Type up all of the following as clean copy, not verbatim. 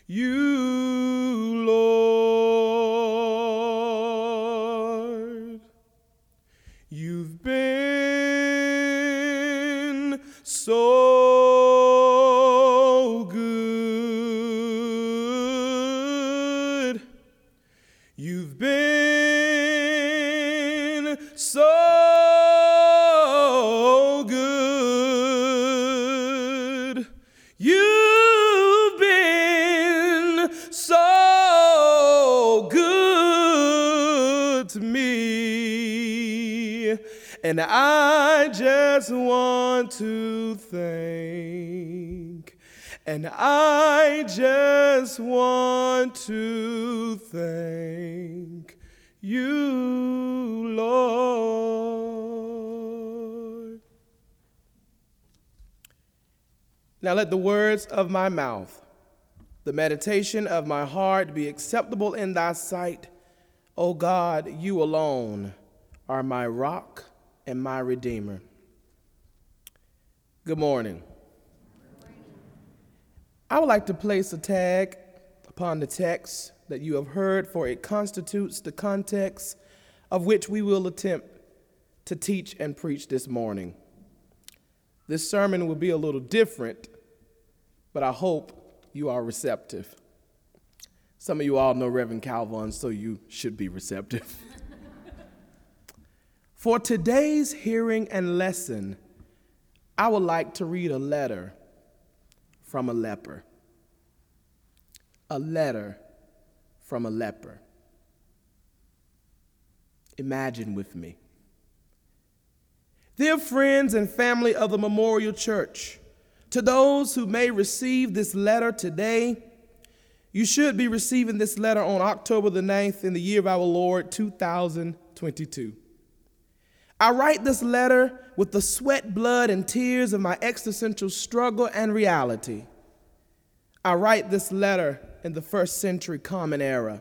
you, Lord. You've been so good. You've been so good. You've been so good to me. And I just want to thank. And I just want to thank you, Lord. Now let the words of my mouth, the meditation of my heart be acceptable in thy sight. O God, you alone are my rock and my redeemer. Good morning. I would like to place a tag upon the text that you have heard, for it constitutes the context of which we will attempt to teach and preach this morning. This sermon will be a little different, but I hope you are receptive. Some of you all know Reverend Calvin, so you should be receptive. For today's hearing and lesson, I would like to read a letter from a leper. A letter from a leper. Imagine with me. Dear friends and family of the Memorial Church, to those who may receive this letter today, you should be receiving this letter on October the 9th in the year of our Lord, 2022. I write this letter with the sweat, blood, and tears of my existential struggle and reality. I write this letter in the first century Common Era.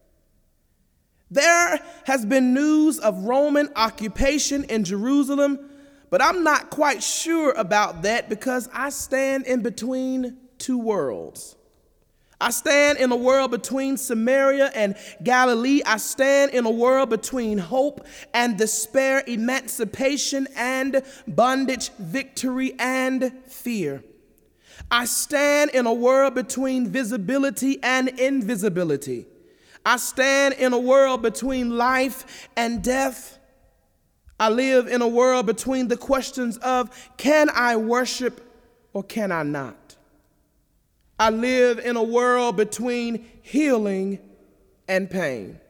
There has been news of Roman occupation in Jerusalem, but I'm not quite sure about that because I stand in between two worlds. I stand in a world between Samaria and Galilee. I stand in a world between hope and despair, emancipation and bondage, victory and fear. I stand in a world between visibility and invisibility. I stand in a world between life and death. I live in a world between the questions of, can I worship or can I not? I live in a world between healing and pain.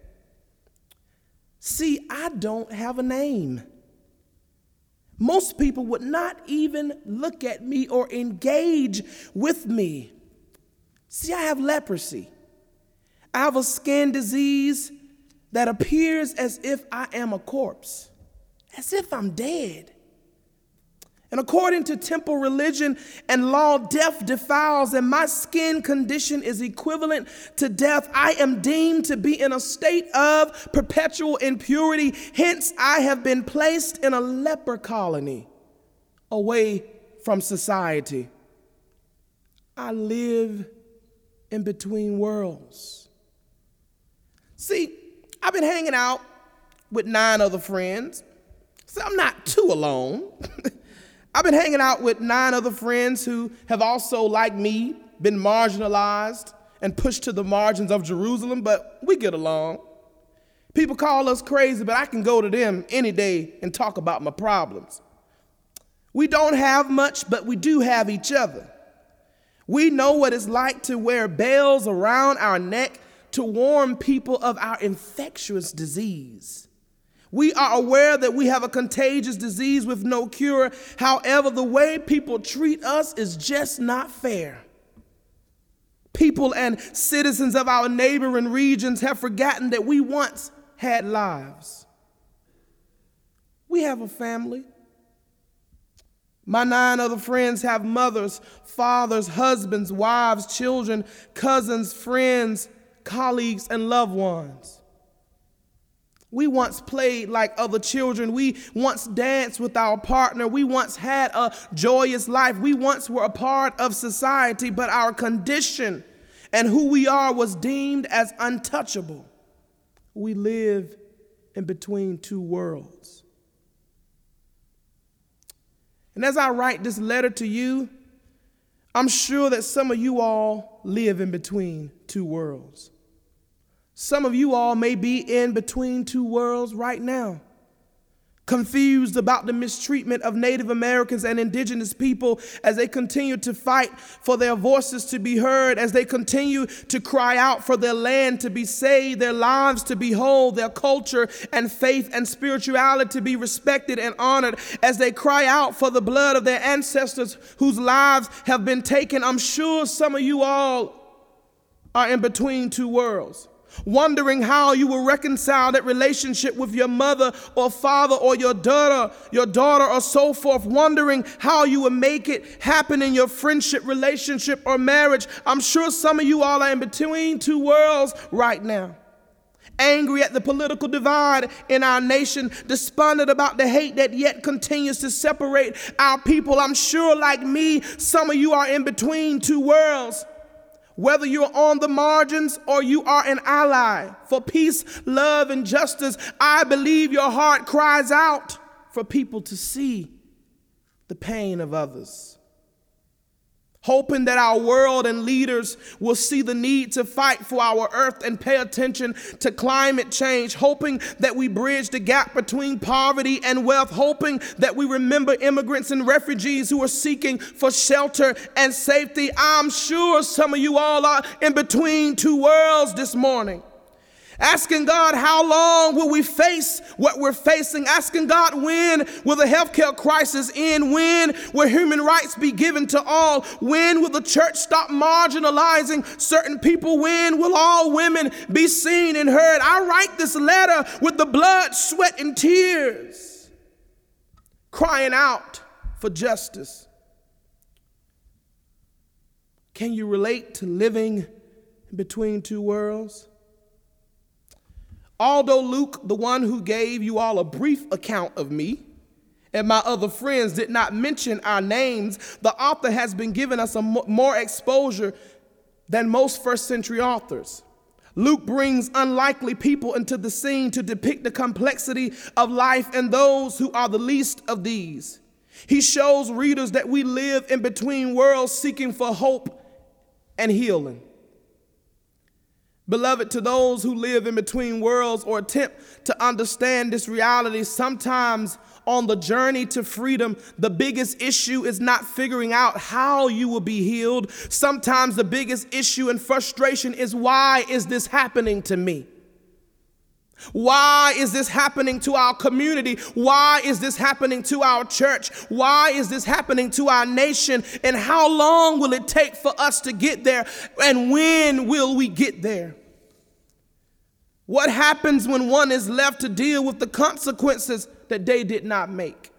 See, I don't have a name. Most people would not even look at me or engage with me. See, I have leprosy. I have a skin disease that appears as if I am a corpse, as if I'm dead. And according to temple religion and law, death defiles, and my skin condition is equivalent to death. I am deemed to be in a state of perpetual impurity. Hence, I have been placed in a leper colony away from society. I live in between worlds. See, I've been hanging out with 9 other friends, so I'm not too alone. I've been hanging out with 9 other friends who have also, like me, been marginalized and pushed to the margins of Jerusalem, but we get along. People call us crazy, but I can go to them any day and talk about my problems. We don't have much, but we do have each other. We know what it's like to wear bells around our neck to warn people of our infectious disease. We are aware that we have a contagious disease with no cure. However, the way people treat us is just not fair. People and citizens of our neighboring regions have forgotten that we once had lives. We have a family. My 9 other friends have mothers, fathers, husbands, wives, children, cousins, friends, colleagues, and loved ones. We once played like other children. We once danced with our partner. We once had a joyous life. We once were a part of society, but our condition and who we are was deemed as untouchable. We live in between two worlds. And as I write this letter to you, I'm sure that some of you all live in between two worlds. Some of you all may be in between two worlds right now, confused about the mistreatment of Native Americans and indigenous people as they continue to fight for their voices to be heard, as they continue to cry out for their land to be saved, their lives to be whole, their culture and faith and spirituality to be respected and honored, as they cry out for the blood of their ancestors whose lives have been taken. I'm sure some of you all are in between two worlds, wondering how you will reconcile that relationship with your mother or father or your daughter or so forth, wondering how you will make it happen in your friendship, relationship, or marriage. I'm sure some of you all are in between two worlds right now, angry at the political divide in our nation, despondent about the hate that yet continues to separate our people. I'm sure, like me, some of you are in between two worlds. Whether you're on the margins or you are an ally for peace, love, and justice, I believe your heart cries out for people to see the pain of others. Hoping that our world and leaders will see the need to fight for our earth and pay attention to climate change. Hoping that we bridge the gap between poverty and wealth. Hoping that we remember immigrants and refugees who are seeking for shelter and safety. I'm sure some of you all are in between two worlds this morning, asking God, how long will we face what we're facing? Asking God, when will the healthcare crisis end? When will human rights be given to all? When will the church stop marginalizing certain people? When will all women be seen and heard? I write this letter with the blood, sweat, and tears, crying out for justice. Can you relate to living between two worlds? Although Luke, the one who gave you all a brief account of me, and my other friends did not mention our names, the author has been giving us more exposure than most first century authors. Luke brings unlikely people into the scene to depict the complexity of life and those who are the least of these. He shows readers that we live in between worlds seeking for hope and healing. Beloved, to those who live in between worlds or attempt to understand this reality, sometimes on the journey to freedom, the biggest issue is not figuring out how you will be healed. Sometimes the biggest issue and frustration is, why is this happening to me? Why is this happening to our community? Why is this happening to our church? Why is this happening to our nation? And how long will it take for us to get there? And when will we get there? What happens when one is left to deal with the consequences that they did not make?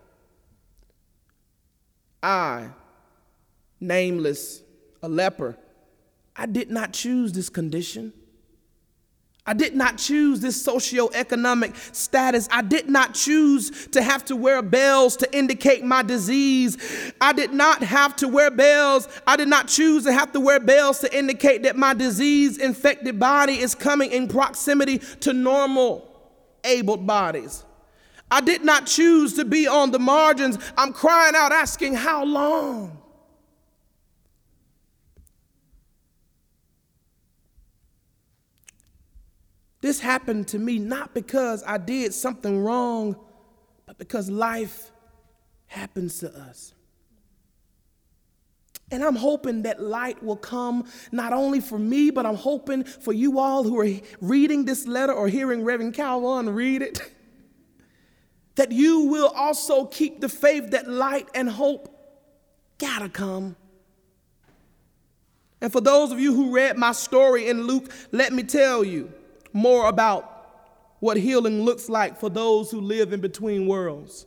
I, nameless, a leper, I did not choose this condition. I did not choose this socioeconomic status. I did not choose to have to wear bells to indicate my disease. I did not have to wear bells. I did not choose to have to wear bells to indicate that my disease-infected body is coming in proximity to normal, abled bodies. I did not choose to be on the margins. I'm crying out, asking, how long? This happened to me not because I did something wrong, but because life happens to us. And I'm hoping that light will come not only for me, but I'm hoping for you all who are reading this letter or hearing Reverend Calvin read it, that you will also keep the faith that light and hope gotta come. And for those of you who read my story in Luke, let me tell you more about what healing looks like for those who live in between worlds.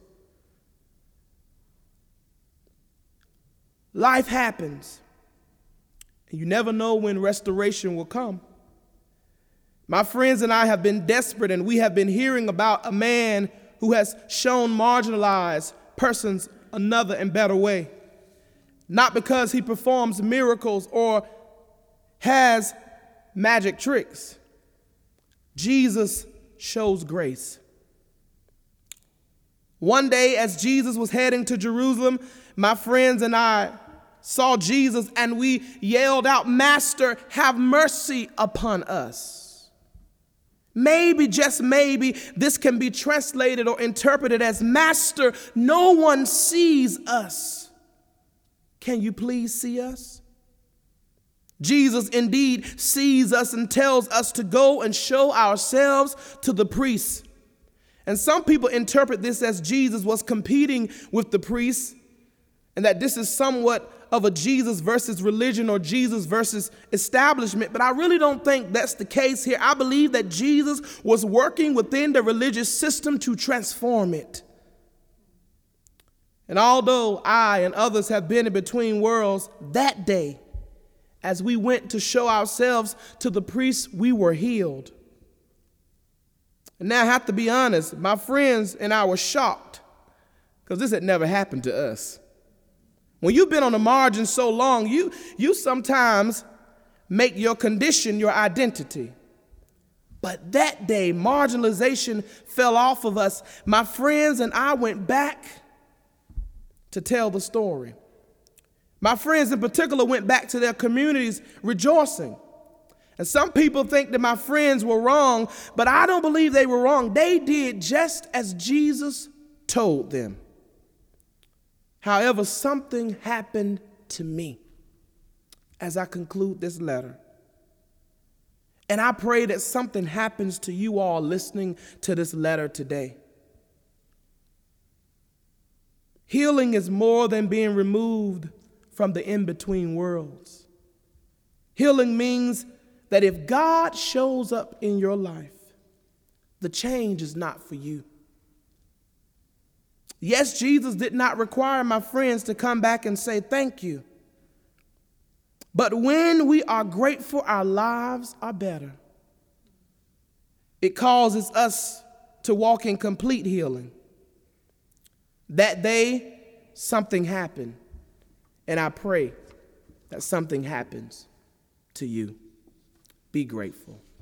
Life happens, and you never know when restoration will come. My friends and I have been desperate, and we have been hearing about a man who has shown marginalized persons another and better way. Not because he performs miracles or has magic tricks. Jesus shows grace. One day, as Jesus was heading to Jerusalem, my friends and I saw Jesus and we yelled out, "Master, have mercy upon us." Maybe, just maybe, this can be translated or interpreted as, "Master, no one sees us. Can you please see us?" Jesus indeed sees us and tells us to go and show ourselves to the priests. And some people interpret this as Jesus was competing with the priests, and that this is somewhat of a Jesus versus religion or Jesus versus establishment. But I really don't think that's the case here. I believe that Jesus was working within the religious system to transform it. And although I and others have been in between worlds, that day, as we went to show ourselves to the priests, we were healed. And now I have to be honest, my friends and I were shocked because this had never happened to us. When you've been on the margin so long, you sometimes make your condition your identity. But that day, marginalization fell off of us. My friends and I went back to tell the story. My friends in particular went back to their communities rejoicing. And some people think that my friends were wrong, but I don't believe they were wrong. They did just as Jesus told them. However, something happened to me as I conclude this letter. And I pray that something happens to you all listening to this letter today. Healing is more than being removed from the in-between worlds. Healing means that if God shows up in your life, the change is not for you. Yes, Jesus did not require my friends to come back and say thank you. But when we are grateful, our lives are better. It causes us to walk in complete healing. That day, something happened. And I pray that something happens to you. Be grateful.